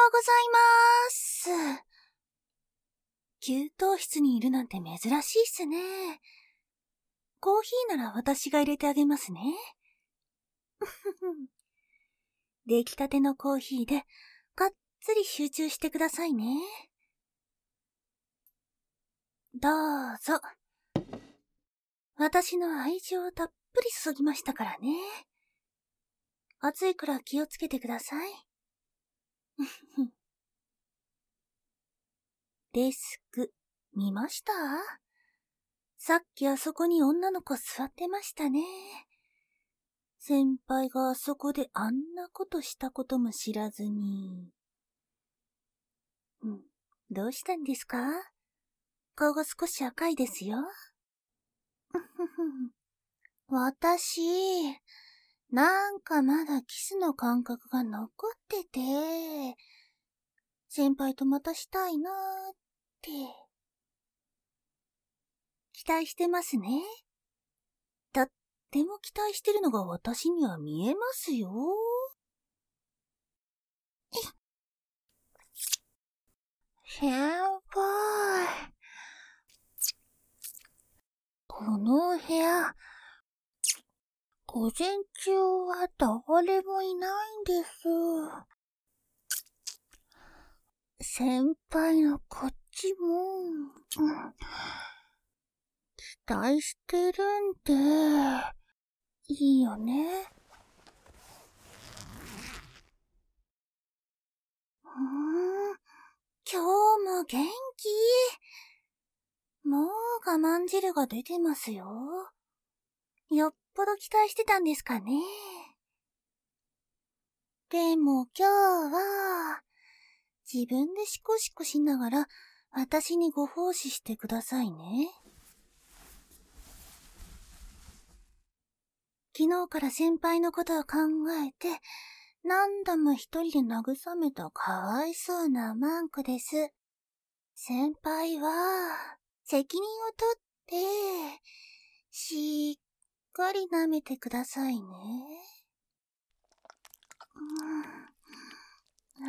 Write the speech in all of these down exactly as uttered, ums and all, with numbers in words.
うございます。給湯室にいるなんて珍しいっすね。コーヒーなら私が入れてあげますね。出来たてのコーヒーで、がっつり集中してくださいね。どうぞ。私の愛情たっぷり注ぎましたからね。暑いから気をつけてください。デスク、見ました？さっきあそこに女の子座ってましたね。先輩があそこであんなことしたことも知らずに。うん、どうしたんですか？顔が少し赤いですよ。私、なんかまだキスの感覚が残ってて、先輩とまたしたいなーって。期待してますね。とっても期待してるのが私には見えますよ。先輩。この部屋、午前中は誰もいないんです。先輩のこっちも、うん、期待してるんで、いいよね。うーん、今日も元気。もう我慢汁が出てますよ。よっぽど期待してたんですかね。でも今日は、自分でシコシコしながら私にご奉仕してくださいね。昨日から先輩のことを考えて、何度も一人で慰めたかわいそうなマンコです。先輩は、責任を取って、しっかり舐めてくださいね。うん、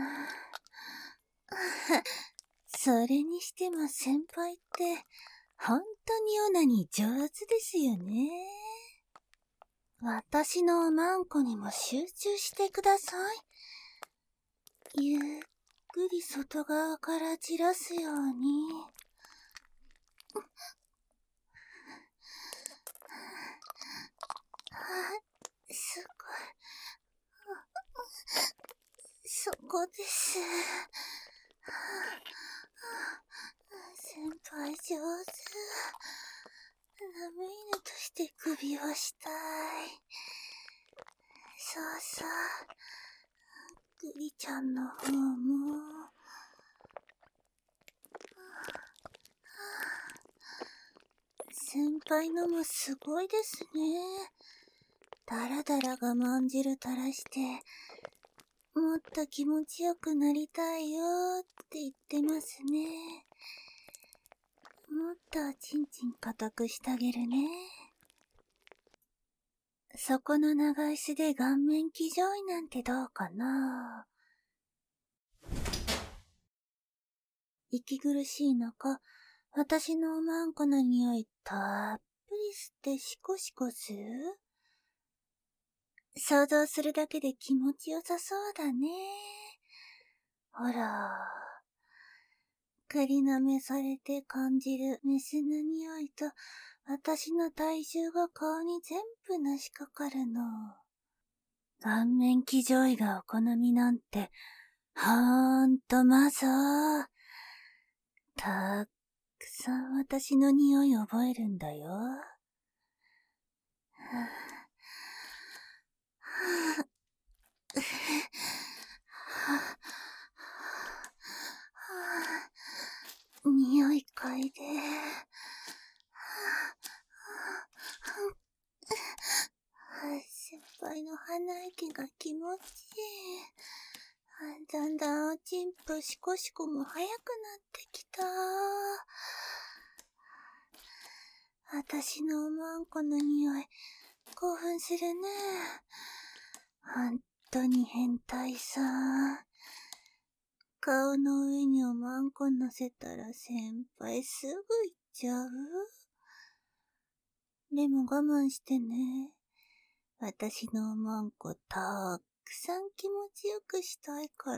それにしても先輩って、本当にオナニー上手ですよね。私のおまんこにも集中してください。ゆっくり外側から散らすように。あ、すごい。そこです。先輩上手。ナメ犬として首をしたい。そうそう。グリちゃんの方も。先輩のもすごいですね。だらだら我慢汁垂らして、もっと気持ちよくなりたいよーって言ってますね。もっとおちんちん固くしてあげるね。そこの長椅子で顔面騎乗位なんてどうかな。息苦しい中、私のおまんこの匂いたっぷり吸ってシコシコする？想像するだけで気持ちよさそうだね。ほら、栗舐めされて感じるメスの匂いと、私の体重が顔に全部のしかかるの。顔面騎乗位がお好みなんて、ほーんとまぞー。たくさん私の匂い覚えるんだよ。はぁ、匂い嗅いで。先輩の鼻息が気持ちいい。だんだんおちんぽシコシコも早くなってきた。私のおまんこの匂い、興奮するね。ほんとに変態さ。 顔の上におまんこ乗せたら先輩すぐ行っちゃう？でも我慢してね。私のおまんこたくさん気持ちよくしたいから。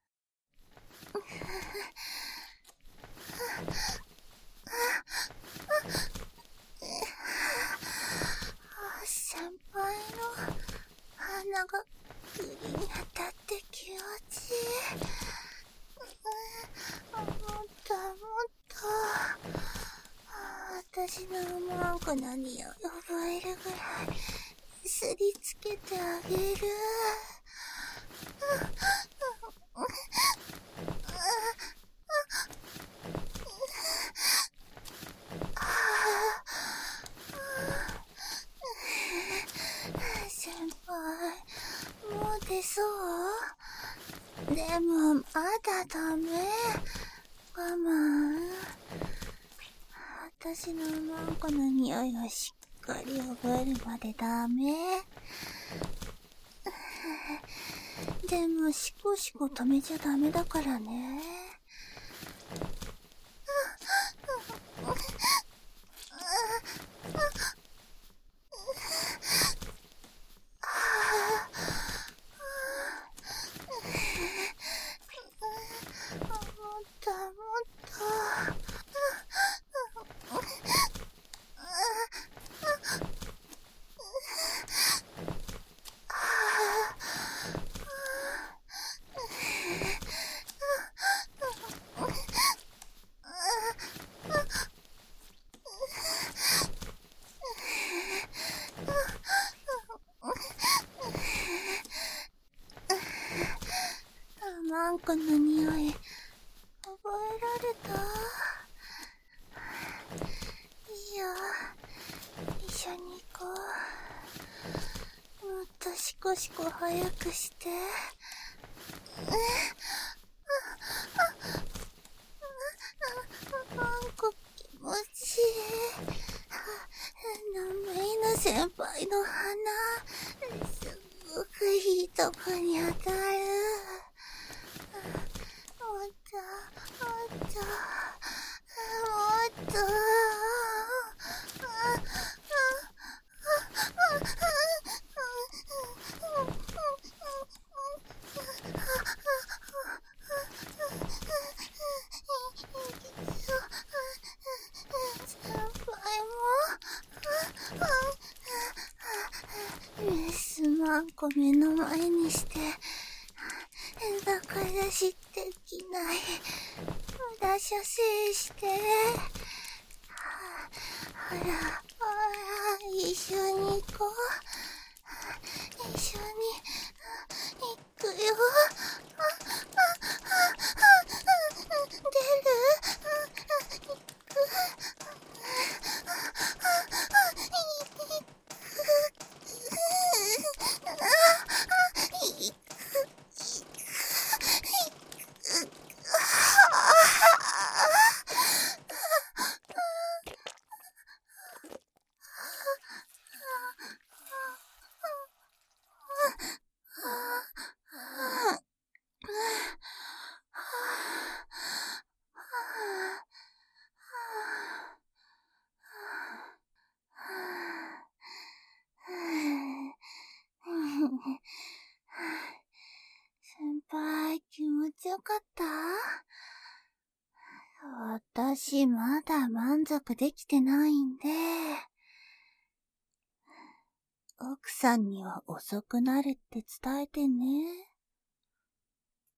先輩の鼻が首に当たって気持ちいい。もっともっと私のおまんこの匂いを覚えるぐらいすりつけてあげる。先輩、もう出そう？でもまだダメ。我慢。私のおまんこの匂いをしっかり覚えるまでダメ。でもシコシコ止めちゃダメだからね。マンコの匂い覚えられた？いいよ、一緒に行こう。もっとシコシコ早くして。マンコ気持ちいい。ナメイの先輩の鼻すごくいいとこに当たる。もっともっともっと。先輩もレスマンコ目の前にしてだからしできない。無駄射精して。ほらほら一緒に行こう。一緒に行くよ。出る？先輩、気持ちよかった？私、まだ満足できてないんで。奥さんには遅くなるって伝えてね。